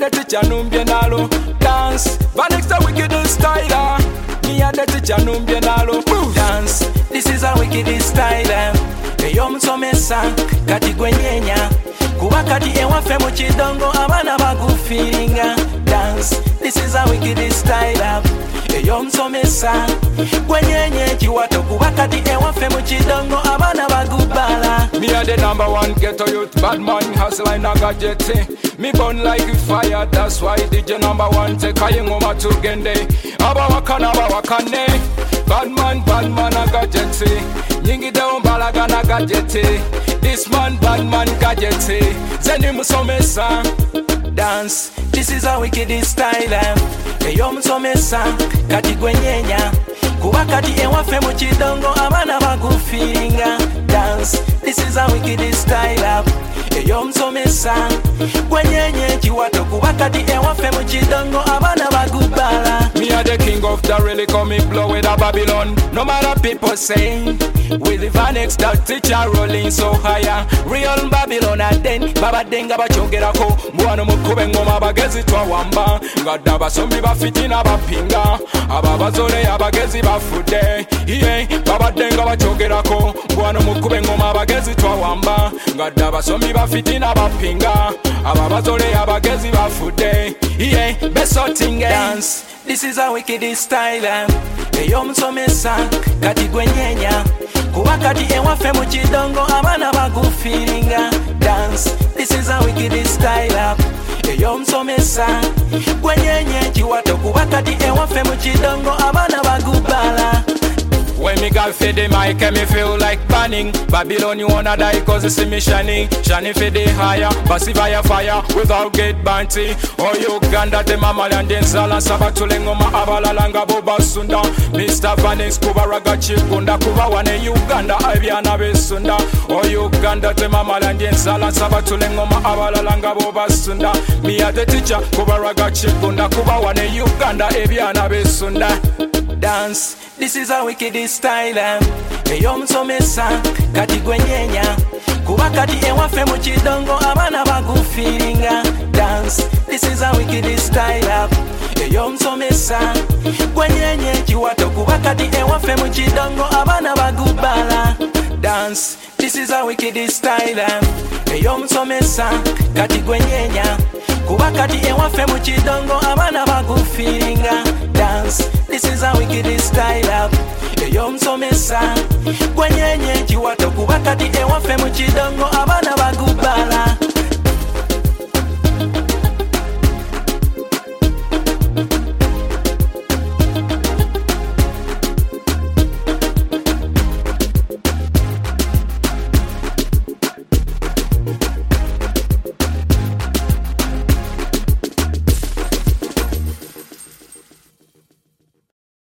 the teacher numbie nalo dance. Vanix the wickedest style. Me and the teacher numbie nalo dance. This is a wickedest style. Eyo musomesa kati gwenyenya kuba kati ewafe mu kidongo abana bagufiringa dance. This is a wicked style. Eyo musomesa gwenyenye kiwato kuba kati ewafe mu kidongo abana bagubala. Me are the number one ghetto youth, bad man hustle and a gadget. Me burn like fire, that's why DJ number one take a ngoma tugende. Abawakana abawakane, bad man a gadget. Nyingi down balaga na gadget. This man bad man gadget. Zeni musomesa dance. This is a wicked style. Eyo musomesa kati gwenyenya kuba kati ewafe mu kidongo abana bagufiringa dance. This is a wicked style. Eyo musomesa gwenyenye kiwato kuba kati ewafe mu kidongo abana bagubala. Me are the king of the really call me blow with a Babylon. No matter people saying with the Vanix that teacher rolling so higher. Real Babylon and then baba denga bachongerako mwana mukube ngoma bagezi twawamba ngadda basombi bafitina bapinga ababazole abagezi bafude yeah baba denga bachongerako mwana mukube ngoma bagezi twawamba ngadda basombi bafitina bapinga ababazole abagezi bafude yeah besoting dance. This is a wicked style. Eyo musomesa kati gwenyenya kuba kati ewafe mu kidongo abana bagufiringa dance. This is a wicked style. Eyo musomesa gwenyenye kiwato kuba kati ewafe mu kidongo abana bagubala. When me got for the mic and me feel like banning. Babylon you wanna die cause you see me shining. Shining for the higher, passive fire without get banty. Oh Uganda the mama and then Zala Sabatulengoma Abalalanga Boba Sunda. Mr. Vanix Kuba Raga Chikunda Kuba Wane Uganda Aviana Besunda. Oh Uganda the mama and then Zala Sabatulengoma Abalalanga Boba Sunda. Me are the teacher Kuba Raga Chikunda Kuba Wane Uganda Aviana Besunda dance. This is a wicked style. Eyo musomesa kati gwenyenya kuba kati ewafe mu kidongo abana bagufiringa dance. This is a wicked style. Eyo musomesa gwenyenye kiwato kuba kati ewafe mu kidongo abana bagubala dance. This is a wicked style. Eyo musomesa kati gwenyenya kuba kati ewafe mu kidongo abana bagufiringa dance. This is a wicked style. Eyo musomesa gwenyenye kiwato kuba kati ewafe mu kidongo abana bagu